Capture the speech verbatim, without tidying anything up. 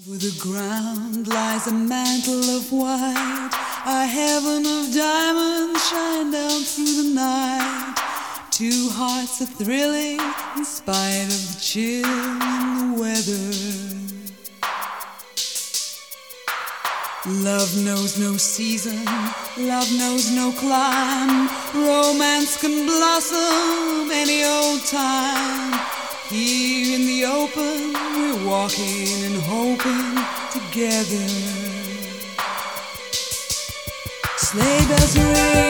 Over the ground lies a mantle of white, a heaven of diamonds shine down through the night. Two hearts are thrilling in spite of the chill in the weather. Love knows no season, love knows no clime. Romance can blossom any old time. Here in the open, we're walking and hoping together. Sleigh bells ring.